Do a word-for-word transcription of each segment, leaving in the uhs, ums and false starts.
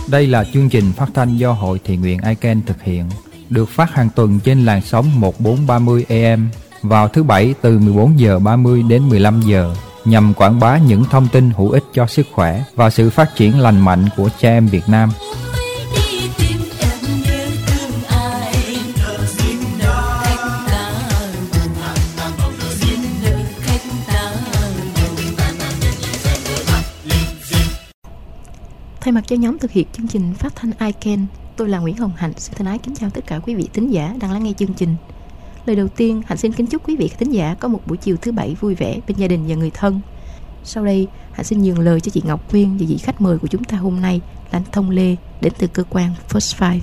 Đây là chương trình phát thanh do Hội Thiện nguyện i can thực hiện, được phát hàng tuần trên làn sóng một bốn ba mươi a em vào thứ Bảy từ mười bốn giờ ba mươi đến mười lăm giờ, nhằm quảng bá những thông tin hữu ích cho sức khỏe và sự phát triển lành mạnh của trẻ em Việt Nam. Thay mặt cho nhóm thực hiện chương trình phát thanh i can, tôi là Nguyễn Hồng Hạnh xin thân ái kính chào tất cả quý vị thính giả đang lắng nghe chương trình. Lời đầu tiên, Hạnh xin kính chúc quý vị thính giả có một buổi chiều thứ Bảy vui vẻ bên gia đình và người thân. Sau đây, Hạnh xin nhường lời cho chị Ngọc Quyên và vị khách mời của chúng ta hôm nay là anh Thông Lê đến từ cơ quan First Five.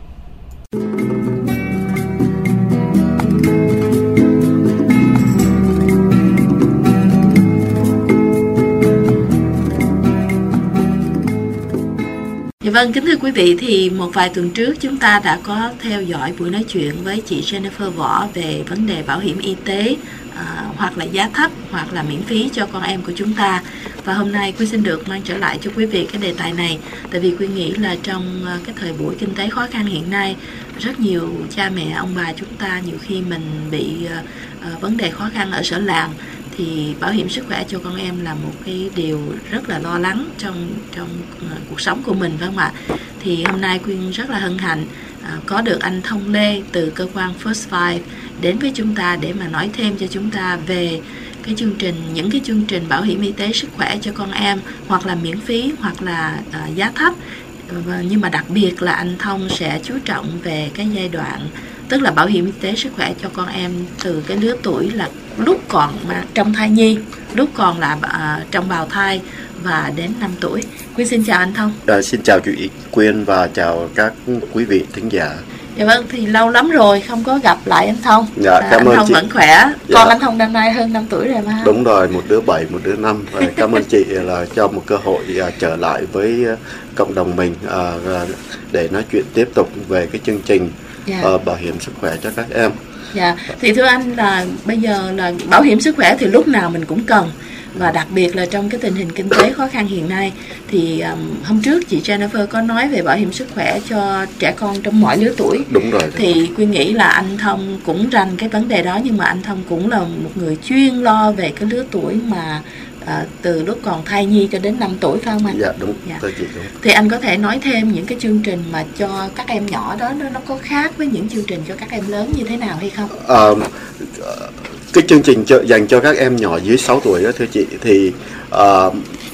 Dạ vâng, kính thưa quý vị, thì một vài tuần trước chúng ta đã có theo dõi buổi nói chuyện với chị Jennifer Võ về vấn đề bảo hiểm y tế, à, hoặc là giá thấp hoặc là miễn phí cho con em của chúng ta. Và hôm nay Quyên xin được mang trở lại cho quý vị cái đề tài này, tại vì Quyên nghĩ là trong cái thời buổi kinh tế khó khăn hiện nay, rất nhiều cha mẹ ông bà chúng ta nhiều khi mình bị uh, vấn đề khó khăn ở sở làm, thì bảo hiểm sức khỏe cho con em là một cái điều rất là lo lắng trong trong cuộc sống của mình, phải không ạ? Thì hôm nay Quyên rất là hân hạnh à, có được anh Thông Lê từ cơ quan First Five đến với chúng ta để mà nói thêm cho chúng ta về cái chương trình, những cái chương trình bảo hiểm y tế sức khỏe cho con em, hoặc là miễn phí hoặc là à, giá thấp. Nhưng mà đặc biệt là anh Thông sẽ chú trọng về cái giai đoạn, tức là bảo hiểm y tế sức khỏe cho con em từ cái lứa tuổi là lúc còn mà trong thai nhi, lúc còn là uh, trong bào thai và đến năm tuổi. Quyên xin chào anh Thông. À, xin chào chị Quyên và chào các quý vị thính giả. Dạ vâng, thì lâu lắm rồi không có gặp lại anh Thông. Dạ, à, cảm anh ơn Thông chị. Vẫn khỏe. Dạ. Con anh Thông năm nay hơn năm tuổi rồi mà. Đúng rồi, một đứa bảy, một đứa năm. Cảm ơn chị là cho một cơ hội uh, trở lại với uh, cộng đồng mình uh, để nói chuyện tiếp tục về cái chương trình dạ. uh, bảo hiểm sức khỏe cho các em. Dạ, thì thưa anh là bây giờ là bảo hiểm sức khỏe thì lúc nào mình cũng cần, và đặc biệt là trong cái tình hình kinh tế khó khăn hiện nay thì um, hôm trước chị Jennifer có nói về bảo hiểm sức khỏe cho trẻ con trong mọi lứa tuổi. Đúng rồi. Thì Quyên nghĩ là anh Thông cũng rành cái vấn đề đó, nhưng mà anh Thông cũng là một người chuyên lo về cái lứa tuổi mà À, từ lúc còn thai nhi cho đến năm tuổi, phải không anh? Dạ đúng, dạ. Thưa chị đúng. Thì anh có thể nói thêm những cái chương trình mà cho các em nhỏ đó nó, nó có khác với những chương trình cho các em lớn như thế nào hay không? À, cái chương trình cho, dành cho các em nhỏ dưới sáu tuổi đó thưa chị, thì uh,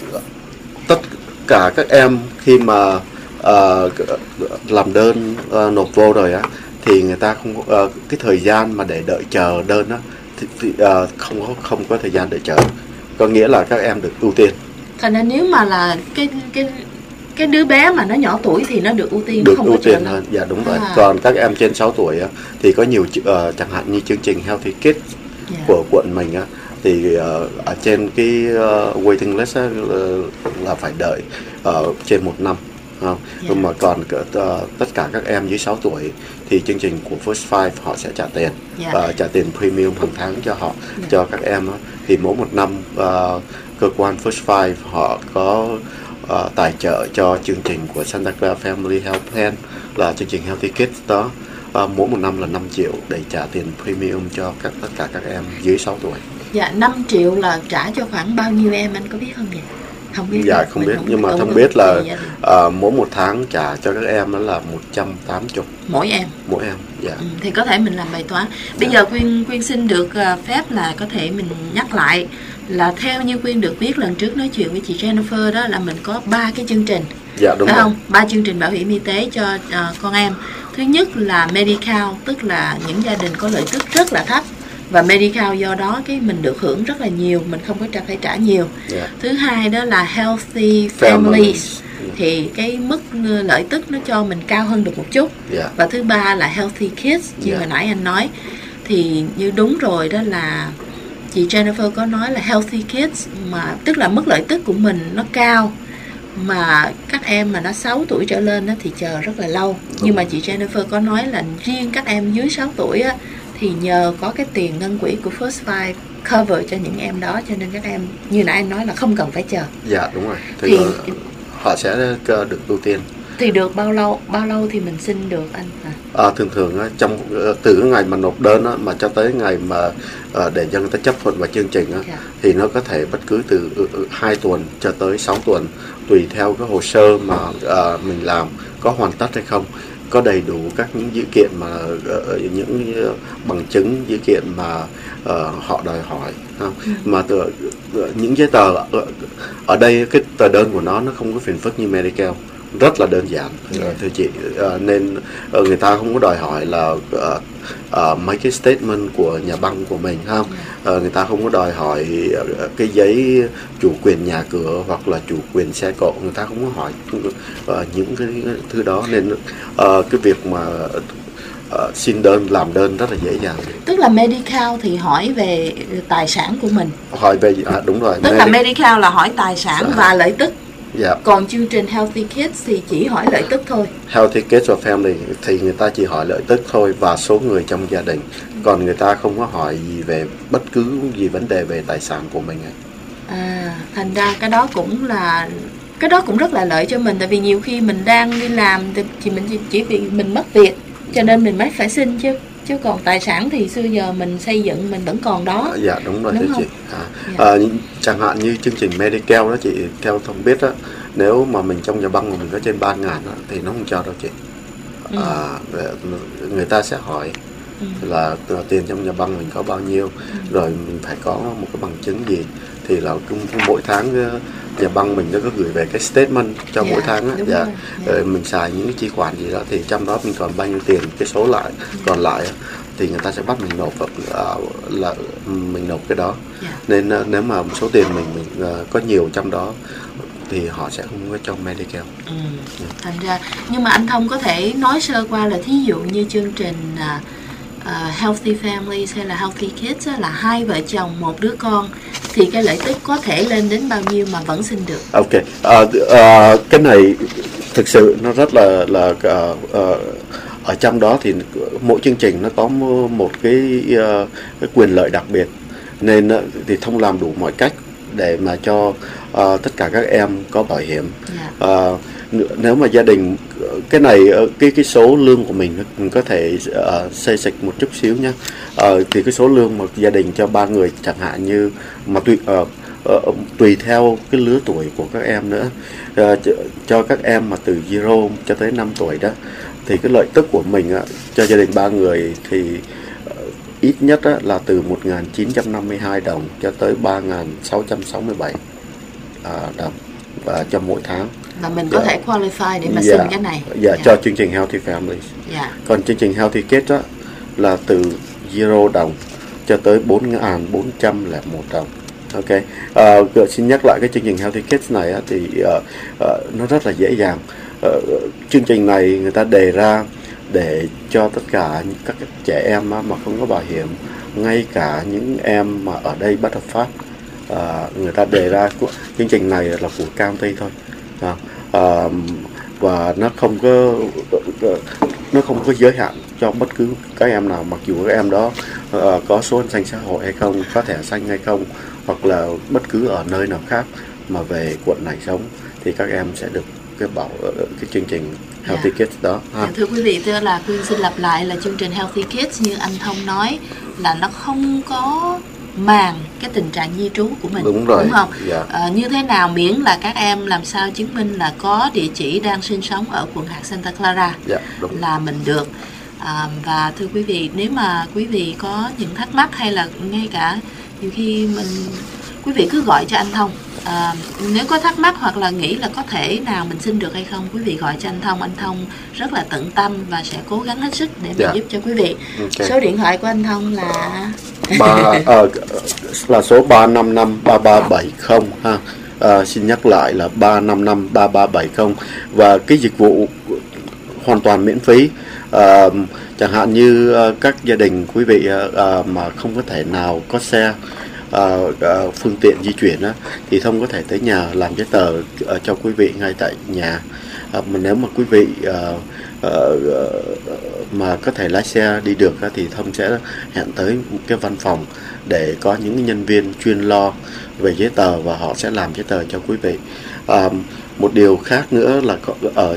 tất cả các em khi mà uh, làm đơn uh, nộp vô rồi á, thì người ta không uh, cái thời gian mà để đợi chờ đơn á thì, thì uh, không có không có thời gian đợi chờ. Có nghĩa là các em được ưu tiên. Thành ra nếu mà là cái cái cái đứa bé mà nó nhỏ tuổi thì nó được ưu tiên, được không ưu có tiên hơn. Dạ đúng rồi. À. Còn các em trên sáu tuổi á, thì có nhiều uh, chẳng hạn như chương trình Healthy Kids yeah. của quận mình á, thì uh, ở trên cái uh, waiting list á, uh, là phải đợi uh, trên một năm. Không? Yeah. Nhưng mà còn uh, tất cả các em dưới sáu tuổi thì chương trình của First Five họ sẽ trả tiền, yeah. uh, trả tiền premium hàng tháng cho họ, yeah. cho các em đó. Thì mỗi một năm uh, cơ quan First Five họ có uh, tài trợ cho chương trình của Santa Clara Family Health Plan là chương trình Healthy Kids đó, uh, mỗi một năm là năm triệu để trả tiền premium cho các tất cả các em dưới sáu tuổi. Dạ, năm triệu là trả cho khoảng bao nhiêu em, anh có biết không vậy? Không biết. Dạ không biết, nhưng mà không biết là uh, mỗi một tháng trả cho các em đó là một trăm tám mươi mỗi em. Mỗi em, dạ. Ừ, thì có thể mình làm bài toán. Bây dạ. giờ Quyên Quyên xin được uh, phép là có thể mình nhắc lại là theo như Quyên được biết lần trước nói chuyện với chị Jennifer đó, là mình có ba cái chương trình. Dạ đúng phải rồi. không? Ba chương trình bảo hiểm y tế cho uh, con em. Thứ nhất là Medical, tức là những gia đình có lợi tức rất là thấp, và Medical do đó cái mình được hưởng rất là nhiều, mình không có phải trả nhiều. Yeah. Thứ hai đó là Healthy Families, Family. Thì cái mức lợi tức nó cho mình cao hơn được một chút. Yeah. Và thứ ba là Healthy Kids như yeah. hồi nãy anh nói. Thì như đúng rồi đó, là chị Jennifer có nói là Healthy Kids mà tức là mức lợi tức của mình nó cao, mà các em mà nó sáu tuổi trở lên đó thì chờ rất là lâu. Đúng. Nhưng mà chị Jennifer có nói là riêng các em dưới sáu tuổi á, thì nhờ có cái tiền ngân quỹ của First Five cover cho những em đó, cho nên các em như nãy anh nói là không cần phải chờ. Dạ đúng rồi. Thì, thì họ sẽ được ưu tiên. Thì được bao lâu bao lâu thì mình xin được anh à? À, thường thường á, trong từ cái ngày mà nộp đơn á, mà cho tới ngày mà à, để cho người ta chấp thuận vào chương trình á, yeah. thì nó có thể bất cứ từ hai tuần cho tới sáu tuần, tùy theo cái hồ sơ mà à, mình làm có hoàn tất hay không, có đầy đủ các những dữ kiện mà uh, những bằng chứng dữ kiện mà uh, họ đòi hỏi không? Ừ. Mà từ, uh, những giấy tờ uh, ở đây cái tờ đơn của nó nó không có phiền phức như Medi-Cal, rất là đơn giản, yeah. thưa chị, uh, nên uh, người ta không có đòi hỏi là uh, uh, mấy cái statement của nhà băng của mình không, yeah. uh, người ta không có đòi hỏi uh, cái giấy chủ quyền nhà cửa hoặc là chủ quyền xe cộ, người ta không có hỏi uh, những cái thứ đó, nên uh, cái việc mà uh, xin đơn làm đơn rất là dễ dàng. Tức là Medi-Cal thì hỏi về tài sản của mình, hỏi về à, đúng rồi. Tức Medi- là Medi-Cal là hỏi tài sản dạ. và lợi tức. Yeah. Còn chương trình Healthy Kids thì chỉ hỏi lợi tức thôi. Healthy Kids or Family thì người ta chỉ hỏi lợi tức thôi và số người trong gia đình. Còn người ta không có hỏi gì về bất cứ gì vấn đề về tài sản của mình. À, thành ra cái đó cũng là cái đó cũng rất là lợi cho mình, tại vì nhiều khi mình đang đi làm thì mình chỉ vì mình mất việc cho nên mình mới phải xin chứ. Chứ còn tài sản thì xưa giờ mình xây dựng mình vẫn còn đó. Dạ đúng rồi, đúng thưa không? chị. À, dạ. à, chẳng hạn như chương trình Medi-Cal đó chị, theo thông biết đó, nếu mà mình trong nhà băng mà mình có trên ba ngàn đó, thì nó không cho đâu chị. Ừ. À, người ta sẽ hỏi ừ. là tiền trong nhà băng mình có bao nhiêu, ừ. rồi mình phải có một cái bằng chứng gì, thì là mỗi tháng nhà băng mình nó có gửi về cái statement cho yeah, mỗi tháng á, dạ, rồi. Rồi mình xài những cái chi khoản gì đó thì trong đó mình còn bao nhiêu tiền, cái số lại ừ. còn lại thì người ta sẽ bắt mình nộp uh, là mình nộp cái đó, yeah. nên uh, nếu mà số tiền mình mình uh, có nhiều trong đó thì họ sẽ không có cho Medi-Cal. Ừ. Yeah. Thành ra nhưng mà anh Thông có thể nói sơ qua là thí dụ như chương trình uh, Uh, Healthy Families hay là Healthy Kids là hai vợ chồng một đứa con thì cái lợi tức có thể lên đến bao nhiêu mà vẫn xin được? Ok, uh, uh, cái này thực sự nó rất là là uh, uh, ở trong đó thì mỗi chương trình nó có một cái, uh, cái quyền lợi đặc biệt, nên uh, thì Thông làm đủ mọi cách để mà cho uh, tất cả các em có bảo hiểm. Yeah. Uh, nếu mà gia đình cái này cái cái số lương của mình mình có thể uh, xây dịch một chút xíu nhé, uh, thì cái số lương một gia đình cho ba người chẳng hạn như mà tùy uh, uh, tùy theo cái lứa tuổi của các em nữa, uh, cho các em mà từ zero cho tới năm tuổi đó thì cái lợi tức của mình uh, cho gia đình ba người thì uh, ít nhất uh, là từ một nghìn chín trăm năm mươi hai đồng cho tới ba nghìn sáu trăm sáu mươi bảy uh, đồng và cho mỗi tháng. Là mình có yeah. thể qualify để mà yeah. xin cái này. Dạ, yeah, yeah. cho chương trình Healthy Families. Yeah. Còn chương trình Healthy Kids đó là từ zero đồng cho tới bốn nghìn bốn trăm lẻ một đồng. Ok. Uh, xin nhắc lại cái chương trình Healthy Kids này á, thì uh, uh, nó rất là dễ dàng. Uh, chương trình này người ta đề ra để cho tất cả các trẻ em mà không có bảo hiểm, ngay cả những em mà ở đây bất hợp pháp, uh, người ta đề ra chương trình này là của county thôi. À, à, và nó không có nó không có giới hạn cho bất cứ các em nào, mặc dù các em đó uh, có số xanh xã hội hay không, có thẻ xanh hay không, hoặc là bất cứ ở nơi nào khác mà về quận này sống thì các em sẽ được cái bảo cái chương trình Healthy yeah. Kids đó. Ha. Thưa quý vị, thưa là Quyên xin lặp lại là chương trình Healthy Kids như anh Thông nói là nó không có màng cái tình trạng di trú của mình, đúng rồi, đúng không? Yeah. À, như thế nào miễn là các em làm sao chứng minh là có địa chỉ đang sinh sống ở quận hạt Santa Clara, yeah, là mình được. À, và thưa quý vị, nếu mà quý vị có những thắc mắc hay là ngay cả nhiều khi mình quý vị cứ gọi cho anh Thông. À, nếu có thắc mắc hoặc là nghĩ là có thể nào mình xin được hay không, quý vị gọi cho anh Thông. Anh Thông rất là tận tâm và sẽ cố gắng hết sức để mà yeah. giúp cho quý vị. Okay. Số điện thoại của anh Thông là ba uh, là số ba năm năm ba ba bảy không ha. Uh, xin nhắc lại là ba năm năm ba ba bảy không, và cái dịch vụ hoàn toàn miễn phí. Uh, chẳng hạn như uh, các gia đình quý vị uh, uh, mà không có thể nào có xe, uh, uh, phương tiện di chuyển uh, thì Thông có thể tới nhà làm giấy tờ uh, cho quý vị ngay tại nhà. Uh, mà nếu mà quý vị uh, uh, uh, mà có thể lái xe đi được uh, thì Thông sẽ hẹn tới cái văn phòng để có những nhân viên chuyên lo về giấy tờ và họ sẽ làm giấy tờ cho quý vị. Uh, một điều khác nữa là có, ở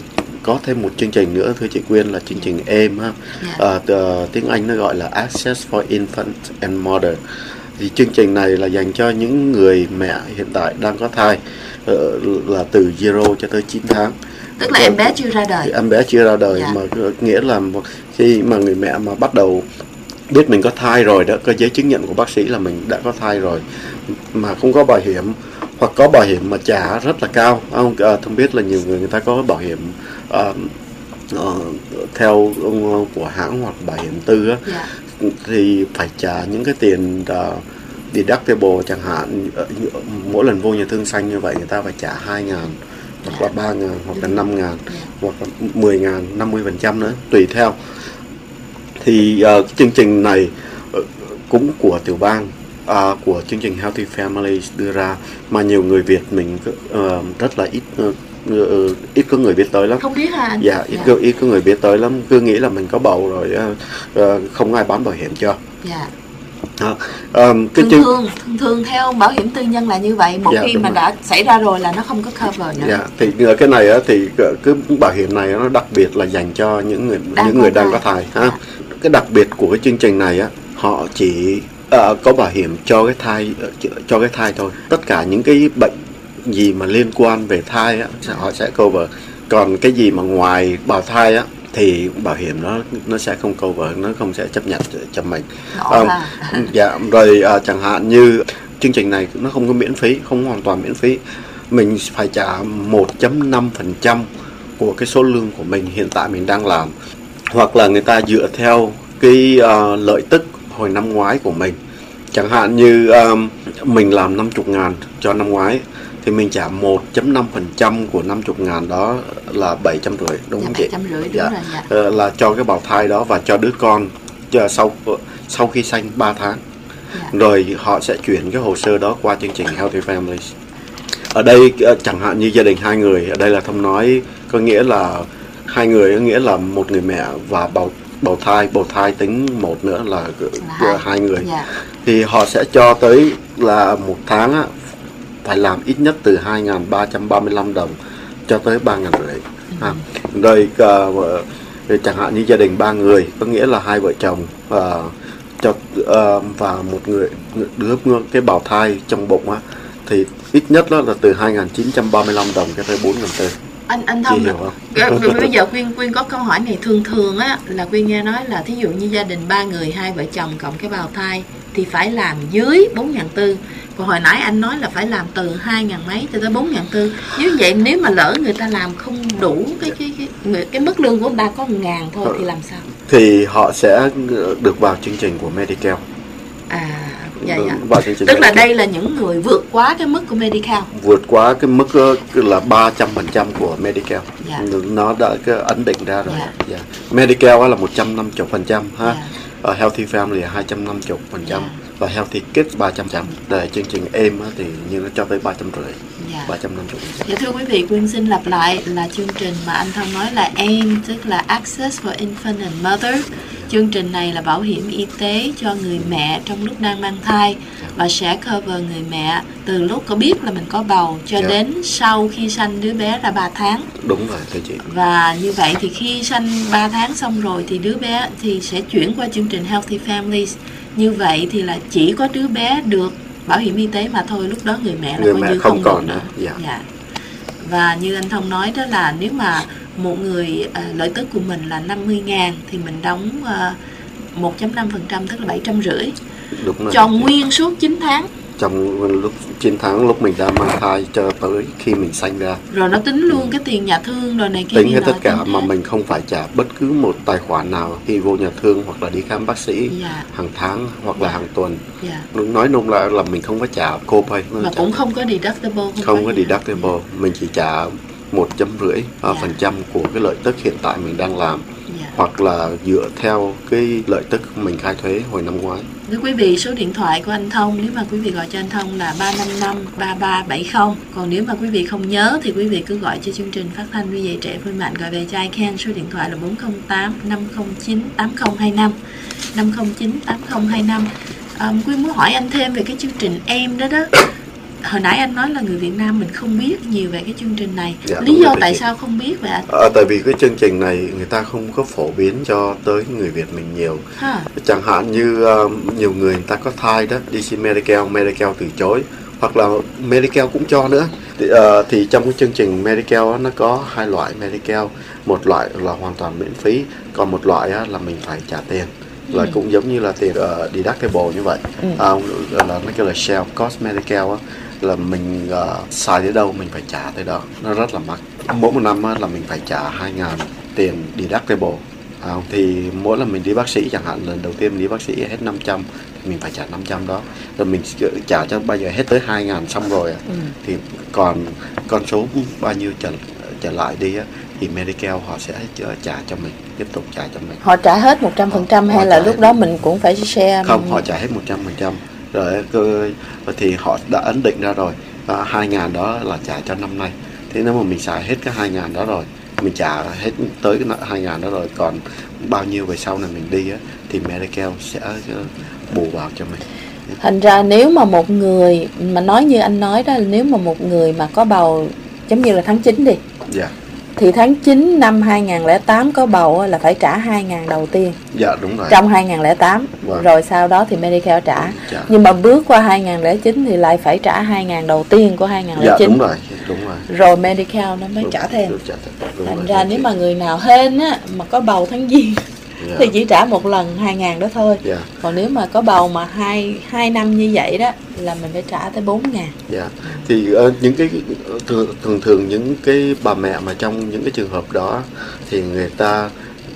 có thêm một chương trình nữa thưa chị Quyên là chương trình a em ha. Yeah. À, t- tiếng Anh nó gọi là Access for Infant and Mother. Thì chương trình này là dành cho những người mẹ hiện tại đang có thai uh, là từ zero cho tới chín tháng. Tức là em bé chưa ra đời. Em bé chưa ra đời. Yeah. Mà nghĩa là khi mà người mẹ mà bắt đầu biết mình có thai rồi đó, có giấy chứng nhận của bác sĩ là mình đã có thai rồi mà không có bảo hiểm, hoặc có bảo hiểm mà trả rất là cao. Không, à, không biết là nhiều người người ta có bảo hiểm à, à, theo uh, của hãng hoặc bảo hiểm tư á, yeah. thì phải trả những cái tiền uh, deductible chẳng hạn. Uh, mỗi lần vô nhà thương xanh như vậy người ta phải trả hai ngàn hoặc là ba ngàn hoặc là năm ngàn hoặc là mười ngàn, năm mươi phần trăm nữa tùy theo. Thì uh, chương trình này uh, cũng của tiểu bang, uh, của chương trình Healthy Families đưa ra, mà nhiều người Việt mình uh, rất là ít uh, uh, ít có người biết tới lắm. Không biết hả anh? Dạ, ít, dạ. Có, ít có người biết tới lắm, cứ nghĩ là mình có bầu rồi uh, uh, không ai bán bảo hiểm cho. Dạ. À, um, cái thường, chương... thường thường thường theo bảo hiểm tư nhân là như vậy, một dạ, khi mà rồi. đã xảy ra rồi là nó không có cover nữa. Dạ, thì cái này á, thì cái bảo hiểm này nó đặc biệt là dành cho những người đang những người đang có thai ha. Dạ. Cái đặc biệt của cái chương trình này á, họ chỉ uh, có bảo hiểm cho cái thai cho cái thai thôi. Tất cả những cái bệnh gì mà liên quan về thai á, họ sẽ cover. Còn cái gì mà ngoài bào thai á thì bảo hiểm nó nó sẽ không cover, nó không sẽ chấp nhận cho mình. Um, dạ, rồi uh, chẳng hạn như chương trình này nó không có miễn phí, không hoàn toàn miễn phí. Mình phải trả một phẩy năm phần trăm của cái số lương của mình hiện tại mình đang làm, hoặc là người ta dựa theo cái uh, lợi tức hồi năm ngoái của mình. Chẳng hạn như um, mình làm năm mươi ngàn cho năm ngoái thì mình trả một phẩy năm phần trăm của năm mươi ngàn đó là bảy trăm rưỡi, đúng dạ, không chị? bảy trăm rưỡi, đúng dạ. rồi, dạ. uh, là cho cái bào thai đó và cho đứa con cho sau sau khi sanh ba tháng. Dạ. Rồi họ sẽ chuyển cái hồ sơ đó qua chương trình Healthy Families. Ở đây chẳng hạn như gia đình hai người, ở đây là Thông nói có nghĩa là hai người, có nghĩa là một người mẹ và bào bào thai, bào thai tính một nữa là, là hai. hai người. Yeah. Thì họ sẽ cho tới là một tháng á, phải làm ít nhất từ hai nghìn ba trăm ba mươi lăm đồng cho tới ba nghìn rưỡi. Ừ. À, rồi uh, chẳng hạn như gia đình ba người, có nghĩa là hai vợ chồng uh, cho uh, và một người đứa cái bào thai trong bụng á, thì ít nhất đó là từ hai nghìn chín trăm ba mươi lăm đồng cho tới bốn nghìn tư. Anh anh Thông, bây giờ Quyên Quyên có câu hỏi này. Thường thường á là Quyên nghe nói là thí dụ như gia đình ba người, hai vợ chồng cộng cái bào thai thì phải làm dưới bốn nghìn tư. Còn hồi nãy anh nói là phải làm từ hai nghìn mấy cho tới bốn nghìn tư. Như vậy nếu mà lỡ người ta làm không đủ cái cái cái cái mức lương của người ta có một ngàn thôi thì làm sao? Thì họ sẽ được vào chương trình của Medicare. À, dạ dạ. Tức là đây là những người vượt quá cái mức của Medicare. Vượt quá cái mức là ba trăm phần trăm của Medicare. Dạ. Nó đã ấn định ra rồi. Dạ. Dạ. Medicare là một trăm năm mươi phần trăm ha. Dạ. Uh, Healthy Family là hai trăm năm mươi phần trăm. Dạ. Và Healthy Kids ba trăm phần trăm. Để chương trình em thì như nó cho tới ba trăm rưỡi. Dạ. ba trăm năm mươi. Dạ, thưa quý vị, Quyên xin lặp lại là chương trình mà anh Thông nói là a em, tức là Access for Infant and Mother. Chương trình này là bảo hiểm y tế cho người mẹ trong lúc đang mang thai và sẽ cover người mẹ từ lúc có biết là mình có bầu cho yeah. đến sau khi sanh đứa bé ra ba tháng. Đúng rồi thưa chị. Và như vậy thì khi sanh ba tháng xong rồi thì đứa bé thì sẽ chuyển qua chương trình Healthy Families. Như vậy thì là chỉ có đứa bé được bảo hiểm y tế mà thôi, lúc đó người mẹ là người coi mẹ như không, không còn nữa. nữa. Dạ. Dạ. Và như anh Thông nói đó là nếu mà một người à, lợi tức của mình là năm mươi ngàn thì mình đóng à, một phẩy năm phần trăm tức là bảy trăm rưỡi cho nguyên suốt chín tháng. Trong lúc chín tháng lúc mình đã mang thai cho tới khi mình sanh ra. Rồi nó tính luôn ừ. cái tiền nhà thương rồi này kia. Tính hết tất cả mà hết. Mình không phải trả bất cứ một tài khoản nào khi vô nhà thương hoặc là đi khám bác sĩ yeah. hàng tháng hoặc là hàng tuần. Yeah. Nói nôm là là mình không phải trả copay. Mà trả cũng không có deductible. Không, không có deductible. Yeah. Mình chỉ trả một chấm rưỡi yeah. phần trăm của cái lợi tức hiện tại mình đang làm. Yeah. Hoặc là dựa theo cái lợi tức mình khai thuế hồi năm ngoái. Thưa quý vị, số điện thoại của anh Thông nếu mà quý vị gọi cho anh Thông là ba năm năm ba ba bảy không. Còn nếu mà quý vị không nhớ thì quý vị cứ gọi cho chương trình phát thanh nuôi dạy trẻ khỏe mạnh, gọi về cho iCan, số điện thoại là bốn không tám năm không chín tám không hai năm năm không chín tám không hai năm. Um, Quyên muốn hỏi anh thêm về cái chương trình em đó đó. hồi nãy anh nói là người Việt Nam mình không biết nhiều về cái chương trình này. Dạ, lý do rồi, tại chị. sao không biết vậy anh? À, tại vì cái chương trình này người ta không có phổ biến cho tới người Việt mình nhiều. Ha. Chẳng hạn như uh, nhiều người người ta có thai đó, đi xin Medi-Cal, Medi-Cal từ chối, hoặc là Medi-Cal cũng cho nữa. Thì, uh, thì trong cái chương trình Medi-Cal đó, nó có hai loại Medi-Cal, một loại là hoàn toàn miễn phí, còn một loại á, là mình phải trả tiền. Là ừ. cũng giống như là tiền uh, deductible như vậy. Ừ. À, là nó kêu là share cost Medi-Cal á, là mình uh, xài tới đâu mình phải trả tới đó, nó rất là mắc. Mỗi một năm á, là mình phải trả hai ngàn tiền deductible. À, thì mỗi lần mình đi bác sĩ, chẳng hạn lần đầu tiên mình đi bác sĩ hết năm trăm thì mình phải trả năm trăm đó, rồi mình trả cho bây giờ hết tới hai ngàn xong rồi à. ừ. Thì còn con số bao nhiêu trở, trở lại đi á, thì Medi-Cal họ sẽ trả cho mình, tiếp tục trả cho mình. Họ trả hết một trăm phần trăm hay là lúc đó mình cũng phải share? Không, mình... họ trả hết một trăm phần trăm. Rồi thì họ đã ấn định ra rồi, và hai ngàn đó là trả cho năm nay. Thế nếu mà mình xài hết cái hai ngàn đó rồi, mình trả hết tới cái hai ngàn đó rồi, còn bao nhiêu về sau này mình đi á, thì Medi-Cal sẽ bù vào cho mình. Thành ra nếu mà một người, mà nói như anh nói đó, nếu mà một người mà có bầu giống như là tháng chín đi, dạ. thì tháng chín năm hai nghìn không trăm lẻ tám có bầu là phải trả hai ngàn đầu tiên. Dạ đúng rồi. Trong hai nghìn không trăm lẻ tám. Vâng. Rồi sau đó thì Medi-Cal trả. Dạ. Nhưng mà bước qua hai nghìn không trăm lẻ chín thì lại phải trả hai ngàn đầu tiên của hai nghìn không trăm lẻ chín. Dạ đúng rồi, đúng rồi. Rồi Medi-Cal nó mới đúng, trả thêm. Trả thêm. Thành rồi, ra nếu chị. Mà người nào hên á mà có bầu tháng giêng yeah. thì chỉ trả một lần hai ngàn đó thôi. Yeah. Còn nếu mà có bầu mà hai hai năm như vậy đó là mình phải trả tới bốn ngàn. Dạ. Thì uh, những cái thường, thường thường những cái bà mẹ mà trong những cái trường hợp đó thì người ta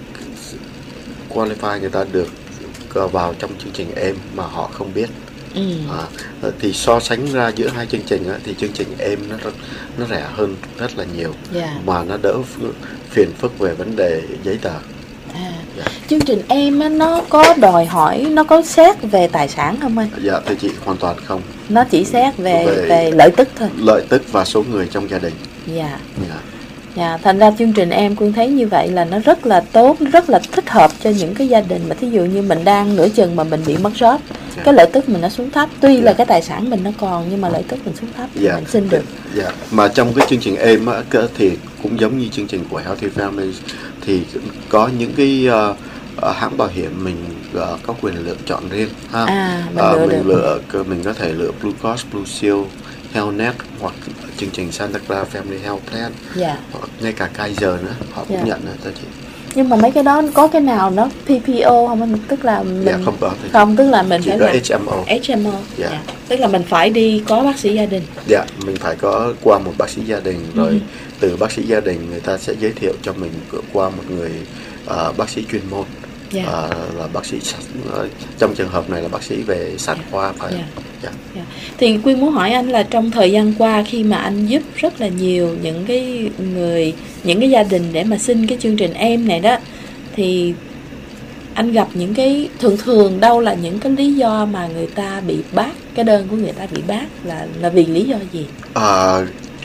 qualify, người ta được vào trong chương trình em mà họ không biết. Ừ. À, thì so sánh ra giữa hai chương trình á, thì chương trình em nó rất, nó rẻ hơn rất là nhiều. Yeah. Mà nó đỡ phiền phức về vấn đề giấy tờ. À, dạ. Chương trình em á, nó có đòi hỏi, nó có xét về tài sản không anh? Dạ thưa chị, hoàn toàn không. Nó chỉ xét về, về, về lợi tức thôi. Lợi tức và số người trong gia đình. Dạ. Dạ. Dạ, thành ra chương trình em Quyên thấy như vậy là nó rất là tốt, rất là thích hợp cho những cái gia đình mà thí dụ như mình đang nửa chừng mà mình bị mất job, dạ. cái lợi tức mình nó xuống thấp, tuy dạ. là cái tài sản mình nó còn nhưng mà lợi tức mình xuống thấp, dạ. mình xin được. Dạ. Mà trong cái chương trình em á, thì cũng giống như chương trình của Healthy Families thì có những cái uh, uh, hãng bảo hiểm mình uh, có quyền lựa chọn riêng ha. À, mình, uh, lựa mình lựa mình có thể lựa Blue Cross Blue Shield, HealthNet hoặc chương trình Santa Clara Family Health Plan, yeah. hoặc ngay cả Kaiser nữa họ cũng yeah. nhận rồi cho chị. Nhưng mà mấy cái đó có cái nào nó pê pê ô không anh? Tức là mình dạ, không có. Không, tức là mình chỉ phải có là hát em ô. hát em ô. Dạ. Yeah. Tức là mình phải đi có bác sĩ gia đình. Dạ, mình phải có qua một bác sĩ gia đình rồi ừ. từ bác sĩ gia đình người ta sẽ giới thiệu cho mình qua một người uh, bác sĩ chuyên môn. Yeah. Uh, là bác sĩ uh, trong trường hợp này là bác sĩ về sản khoa phải. Yeah. Yeah. Yeah. Thì Quyên muốn hỏi anh là trong thời gian qua khi mà anh giúp rất là nhiều những cái người, những cái gia đình để mà xin cái chương trình em này đó, thì anh gặp những cái thường thường đâu là những cái lý do mà người ta bị bác, cái đơn của người ta bị bác là là vì lý do gì? À,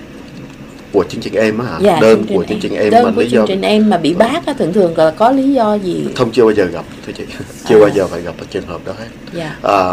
của chương trình em á hả? Dạ, đơn chương của chương trình em, đơn mà của lý chương do trình em mà bị bác á, thường thường là có lý do gì? Không, chưa bao giờ gặp thưa chị, chưa à. bao giờ phải gặp ở trường hợp đó hết. Dạ. À,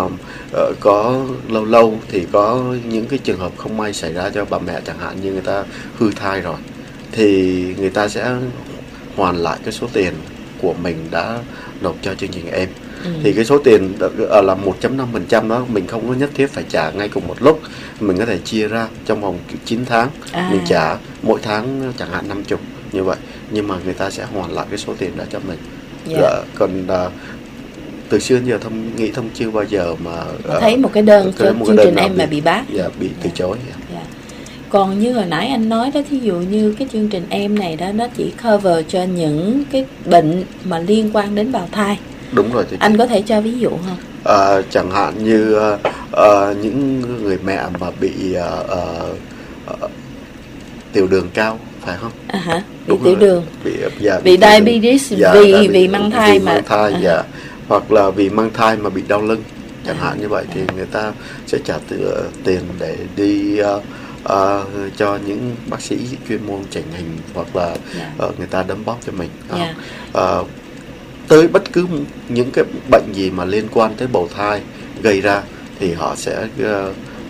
có lâu lâu thì có những cái trường hợp không may xảy ra cho bà mẹ, chẳng hạn như người ta hư thai rồi thì người ta sẽ hoàn lại cái số tiền của mình đã nộp cho chương trình em. Ừ. Thì cái số tiền là một phẩy năm phần trăm đó mình không có nhất thiết phải trả ngay cùng một lúc, mình có thể chia ra trong vòng chín tháng, à. mình trả mỗi tháng chẳng hạn năm mươi như vậy, nhưng mà người ta sẽ hoàn lại cái số tiền đó cho mình. Yeah. Dạ, còn uh, từ xưa đến giờ Thông nghĩ Thông chưa bao giờ mà uh, thấy một cái đơn cho chương trình em mà bị bác. Dạ, bị từ chối. Yeah. Yeah. Còn như hồi nãy anh nói đó, thí dụ như cái chương trình em này đó, nó chỉ cover cho những cái bệnh mà liên quan đến bào thai. Đúng rồi. Anh có thể cho ví dụ không? À, chẳng hạn như uh, uh, những người mẹ mà bị uh, uh, uh, tiểu đường cao, phải không? À hả? Bị tiểu rồi. đường. Bị, dạ, bị, bị diabetes, dạ, vì vì, vì mang thai vì mà. Mang thai, à. dạ. Hoặc là vì mang thai mà bị đau lưng, chẳng à. hạn như vậy, thì người ta sẽ trả tự, tiền để đi uh, uh, cho những bác sĩ chuyên môn chỉnh hình, hoặc là yeah. uh, người ta đấm bóp cho mình. Yeah. Uh, tới bất cứ những cái bệnh gì mà liên quan tới bào thai gây ra thì họ sẽ uh,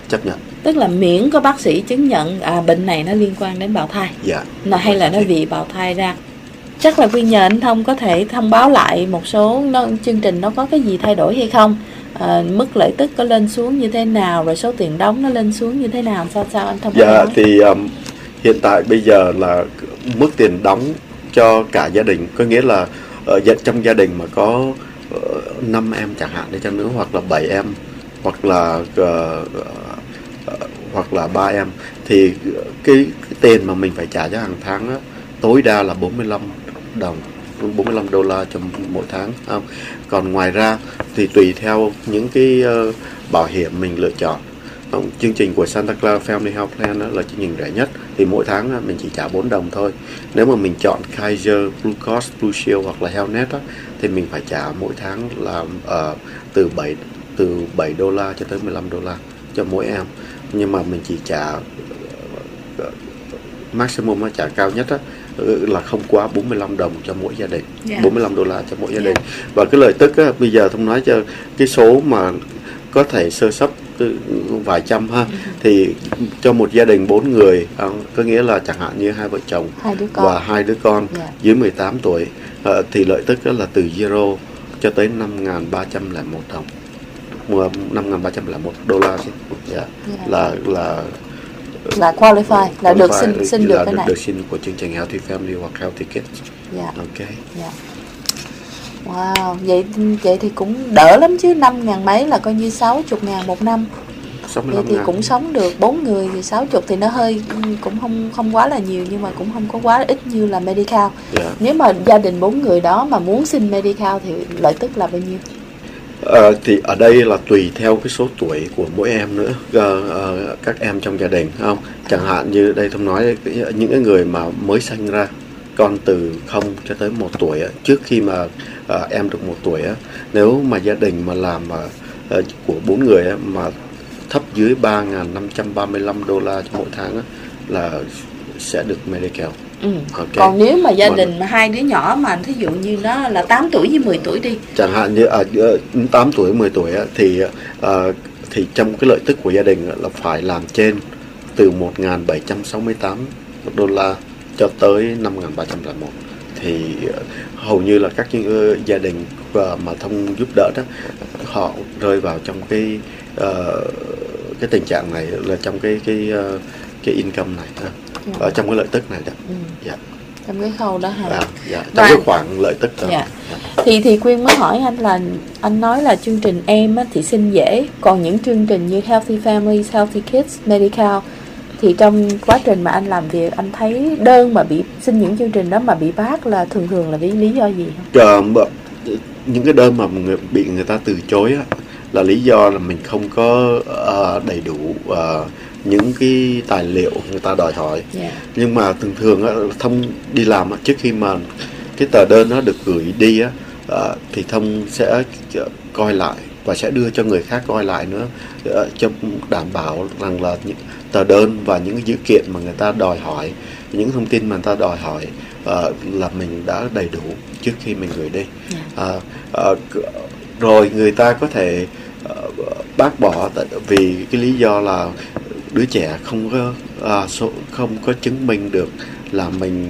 chấp nhận. Tức là miễn có bác sĩ chứng nhận à, bệnh này nó liên quan đến bào thai, Dạ. là hay là nó vì bào thai ra. Chắc là Quyên nhờ anh Thông có thể thông báo lại một số nó, chương trình nó có cái gì thay đổi hay không, à, mức lợi tức có lên xuống như thế nào, rồi số tiền đóng nó lên xuống như thế nào, sao sao anh Thông? Dạ thì um, hiện tại bây giờ là mức tiền đóng cho cả gia đình, có nghĩa là uh, trong gia đình mà có uh, năm em chẳng hạn đi chăng nữa, hoặc là bảy em, hoặc là uh, uh, hoặc là ba em, thì cái, cái tiền mà mình phải trả cho hàng tháng á, tối đa là bốn mươi lăm đồng, bốn mươi lăm đô la cho mỗi tháng. Không? Còn ngoài ra thì tùy theo những cái uh, bảo hiểm mình lựa chọn. Không? Chương trình của Santa Clara Family Health Plan đó là chương trình rẻ nhất, thì mỗi tháng mình chỉ trả bốn đồng thôi. Nếu mà mình chọn Kaiser, Blue Cross, Blue Shield hoặc là HealthNet đó, thì mình phải trả mỗi tháng là uh, từ bảy từ bảy đô la cho tới mười lăm đô la cho mỗi em. Nhưng mà mình chỉ trả uh, maximum, trả cao nhất đó, là không quá bốn mươi lăm đồng cho mỗi gia đình, yeah. bốn mươi lăm đô la cho mỗi gia đình. Yeah. Và cái lợi tức á, bây giờ Thông nói cho cái số mà có thể sơ sấp vài trăm ha, uh-huh. thì cho một gia đình bốn người, có nghĩa là chẳng hạn như hai vợ chồng hai đứa con. và hai đứa con yeah. dưới mười tám tuổi, thì lợi tức là từ zero cho tới năm nghìn ba trăm lẻ một đồng, năm nghìn ba trăm lẻ một đô la chứ. Yeah. Yeah. là là là qualify, là qualify, được xin xin được cái này, được xin của chương trình Healthy Family hoặc Healthy Kids. Dạ. Yeah. Ok. Dạ. Yeah. Wow, vậy vậy thì cũng đỡ lắm chứ, năm ngàn mấy là coi như sáu mươi ngàn một năm. Vậy thì cũng sống được bốn người, thì sáu mươi thì nó hơi cũng không không quá là nhiều, nhưng mà cũng không có quá ít như là Medical. Yeah. Nếu mà gia đình bốn người đó mà muốn xin Medical thì lợi tức là bao nhiêu? Uh, thì ở đây là tùy theo cái số tuổi của mỗi em nữa, uh, uh, các em trong gia đình, không? Chẳng hạn như đây Thông nói những cái người mà mới sanh ra con từ không cho tới một tuổi, trước khi mà uh, em được một tuổi, nếu mà gia đình mà làm uh, của bốn người mà thấp dưới ba nghìn năm trăm ba mươi lăm đô la cho mỗi tháng là sẽ được Medical. Ừ. Okay. Còn nếu mà gia mà đình mà hai đứa nhỏ mà thí dụ như nó là tám tuổi với mười tuổi đi, chẳng hạn như à, tám tuổi mười tuổi thì à, thì trong cái lợi tức của gia đình là phải làm trên từ một nghìn bảy trăm sáu mươi tám đô la cho tới năm nghìn ba trăm lẻ một, thì hầu như là các những gia đình mà Thông giúp đỡ đó, họ rơi vào trong cái uh, cái tình trạng này, là trong cái cái uh, cái income này, dạ. ở trong cái lợi tức này đó. Ừ. Dạ. Trong cái khâu đó hả? À, dạ. Trong và, cái khoản lợi tức đó. Dạ. Dạ. Thì thì Quyên mới hỏi anh là anh nói là chương trình em á, thì xin dễ, còn những chương trình như Healthy Families, Healthy Kids, Medical thì trong quá trình mà anh làm việc anh thấy đơn mà bị xin những chương trình đó mà bị bác là thường thường là vì lý do gì không? Ờ, những cái đơn mà người, bị người ta từ chối á, là lý do là mình không có uh, đầy đủ uh, những cái tài liệu người ta đòi hỏi. Yeah. Nhưng mà thường thường á, Thông đi làm á, trước khi mà cái tờ đơn nó được gửi đi á, uh, thì Thông sẽ coi lại và sẽ đưa cho người khác coi lại nữa, uh, cho đảm bảo rằng là những tờ đơn và những dữ kiện mà người ta đòi hỏi, những thông tin mà người ta đòi hỏi uh, là mình đã đầy đủ trước khi mình gửi đi. Yeah. Uh, uh, rồi người ta có thể uh, bác bỏ tại vì cái lý do là đứa trẻ không có uh, số, không có chứng minh được là mình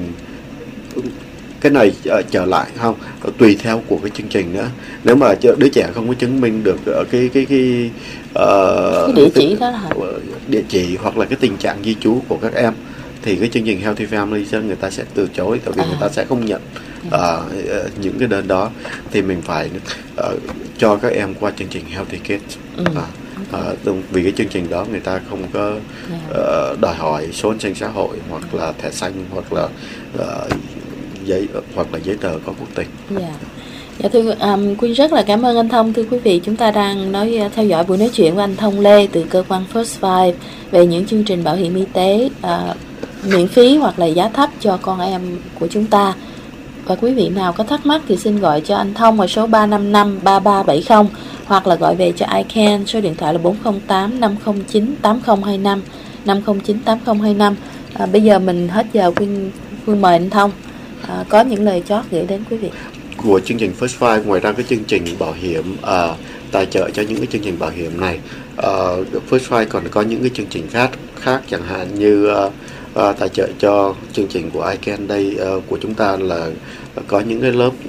cái này uh, trở lại không, tùy theo của cái chương trình nữa. Nếu mà đứa trẻ không có chứng minh được uh, cái cái cái, uh, cái địa chỉ đó hả? Địa chỉ hoặc là cái tình trạng di trú của các em, thì cái chương trình Healthy Family người ta sẽ từ chối, tại vì à. người ta sẽ không nhận uh, những cái đơn đó, thì mình phải uh, cho các em qua chương trình Healthy Kids. Ừ. Uh, uh, vì cái chương trình đó người ta không có uh, đòi hỏi số an sinh xã hội hoặc là thẻ xanh hoặc là uh, giấy hoặc là giấy tờ có quốc tịch. Yeah. Dạ thưa um, Quyên rất là cảm ơn anh Thông. Thưa quý vị, chúng ta đang nói theo dõi buổi nói chuyện với anh Thông Lê từ cơ quan First Five về những chương trình bảo hiểm y tế uh, miễn phí hoặc là giá thấp cho con em của chúng ta. Và quý vị nào có thắc mắc thì xin gọi cho anh Thông ở số ba năm năm ba ba bảy không hoặc là gọi về cho i can, số điện thoại là bốn không tám năm không chín tám không hai năm năm không chín tám không hai năm. À, bây giờ mình hết giờ, Quyên Quyên mời anh Thông à, có những lời chót gửi đến quý vị. Của chương trình First Five, ngoài ra cái chương trình bảo hiểm uh, tài trợ cho những cái chương trình bảo hiểm này. Uh, First Five còn có những cái chương trình khác khác chẳng hạn như uh, uh, tài trợ cho chương trình của iCan đây uh, của chúng ta là có những cái lớp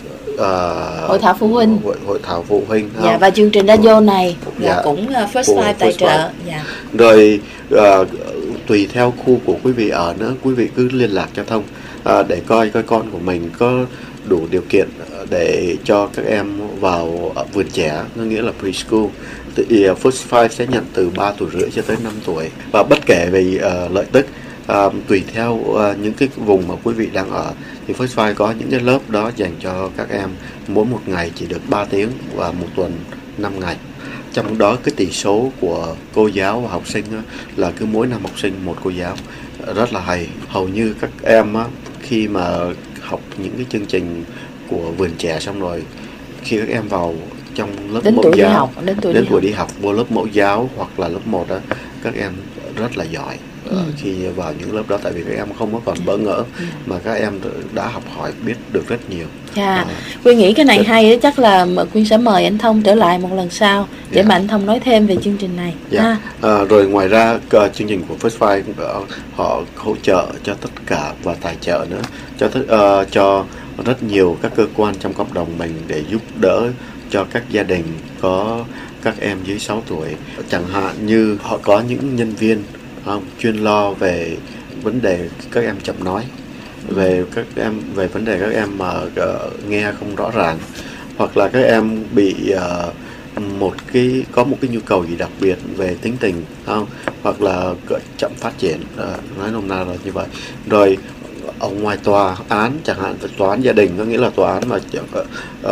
uh, hội thảo phụ huynh, hội, hội thảo phụ huynh. Dạ, và chương trình radio này là dạ, cũng uh, First Five tài trợ. Dạ. Rồi uh, tùy theo khu của quý vị ở nữa, quý vị cứ liên lạc cho Thông uh, để coi coi con của mình có đủ điều kiện để cho các em vào vườn trẻ, nó nghĩa là preschool. Thì uh, First Five sẽ nhận từ ba tuổi rưỡi cho tới năm tuổi, và bất kể về uh, lợi tức uh, tùy theo uh, những cái vùng mà quý vị đang ở thì First Five có những cái lớp đó dành cho các em mỗi một ngày chỉ được ba tiếng và một tuần năm ngày. Trong đó cái tỷ số của cô giáo và học sinh là cứ mỗi năm học sinh một cô giáo, rất là hay. Hầu như các em á, khi mà học những cái chương trình của vườn trẻ xong rồi, khi các em vào trong lớp đến mẫu tuổi giáo, đi học, đến tuổi, đến đi, tuổi học. đi học vô lớp mẫu giáo hoặc là lớp một đó, các em rất là giỏi. Ừ. Khi vào những lớp đó, tại vì các em không có còn bỡ ngỡ, ừ. mà các em đã học hỏi biết được rất nhiều. Dạ, à, Quyên nghĩ cái này rất... hay đó, chắc là Quyên sẽ mời anh Thông trở lại một lần sau để yeah. mà anh Thông nói thêm về chương trình này. Yeah. À. À, rồi ngoài ra uh, chương trình của First Five uh, họ hỗ trợ cho tất cả và tài trợ nữa cho th- uh, cho rất nhiều các cơ quan trong cộng đồng mình để giúp đỡ cho các gia đình có các em dưới sáu tuổi. Chẳng hạn như họ có những nhân viên không chuyên lo về vấn đề các em chậm nói, về các em về vấn đề các em mà uh, nghe không rõ ràng, hoặc là các em bị uh, một cái có một cái nhu cầu gì đặc biệt về tính tình không, hoặc là chậm phát triển, uh, nói nôm na là như vậy. Rồi ở ngoài tòa án chẳng hạn, tòa án gia đình có nghĩa là tòa án mà uh,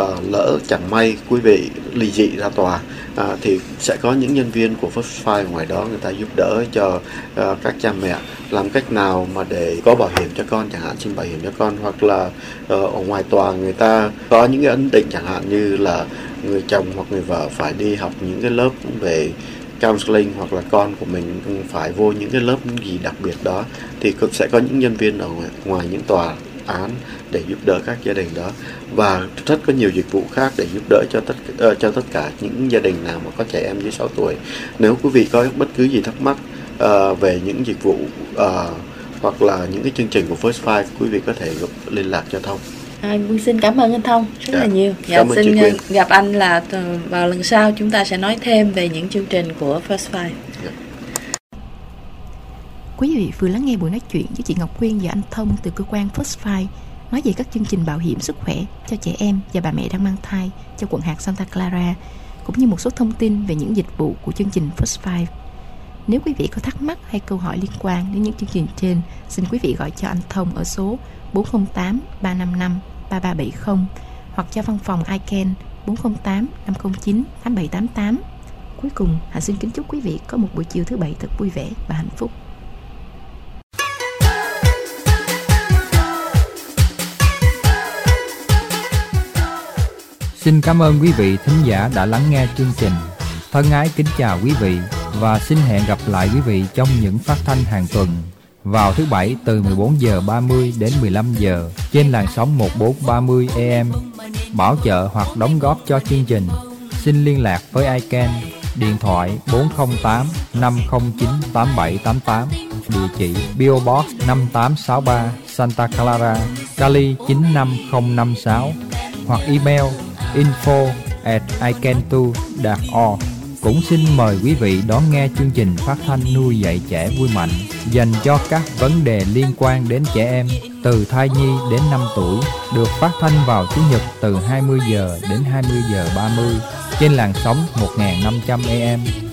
lỡ chẳng may quý vị ly dị ra tòa, uh, thì sẽ có những nhân viên của First Five ngoài đó, người ta giúp đỡ cho uh, các cha mẹ làm cách nào mà để có bảo hiểm cho con, chẳng hạn xin bảo hiểm cho con, hoặc là uh, ở ngoài tòa người ta có những cái ấn định, chẳng hạn như là người chồng hoặc người vợ phải đi học những cái lớp về counseling, hoặc là con của mình phải vô những cái lớp gì đặc biệt đó, thì sẽ có những nhân viên ở ngoài, ngoài những tòa án để giúp đỡ các gia đình đó, và rất có nhiều dịch vụ khác để giúp đỡ cho tất uh, cho tất cả những gia đình nào mà có trẻ em dưới sáu tuổi. Nếu quý vị có bất cứ gì thắc mắc uh, về những dịch vụ uh, hoặc là những cái chương trình của First Five, quý vị có thể liên lạc cho Thông. À, Quyên xin cảm ơn anh Thông rất dạ. là nhiều. Dạ, xin gặp anh là vào lần sau chúng ta sẽ nói thêm về những chương trình của First Five. Dạ. Quý vị vừa lắng nghe buổi nói chuyện với chị Ngọc Quyên và anh Thông từ cơ quan First Five nói về các chương trình bảo hiểm sức khỏe cho trẻ em và bà mẹ đang mang thai cho quận hạt Santa Clara, cũng như một số thông tin về những dịch vụ của chương trình First Five. Nếu quý vị có thắc mắc hay câu hỏi liên quan đến những chương trình trên, xin quý vị gọi cho anh Thông ở số bốn không tám ba năm năm ba ba bảy không hoặc cho văn phòng iCan bốn không tám năm không chín tám bảy tám tám. Cuối cùng, Hạnh xin kính chúc quý vị có một buổi chiều thứ bảy thật vui vẻ và hạnh phúc. Xin cảm ơn quý vị thính giả đã lắng nghe chương trình. Thân ái kính chào quý vị và xin hẹn gặp lại quý vị trong những phát thanh hàng tuần vào thứ bảy từ mười bốn giờ ba mươi đến mười lăm giờ trên làn sóng một bốn ba mươi A M. Bảo trợ hoặc đóng góp cho chương trình, xin liên lạc với iCan, điện thoại bốn không tám năm không chín tám bảy tám tám, địa chỉ pê ô Box năm tám sáu ba, Santa Clara, Cali chín năm không năm sáu, hoặc email info at icantu dot org. Cũng xin mời quý vị đón nghe chương trình phát thanh nuôi dạy trẻ vui mạnh dành cho các vấn đề liên quan đến trẻ em từ thai nhi đến năm tuổi, được phát thanh vào Chủ nhật từ hai mươi giờ đến hai mươi giờ ba mươi trên làn sóng một nghìn năm trăm A M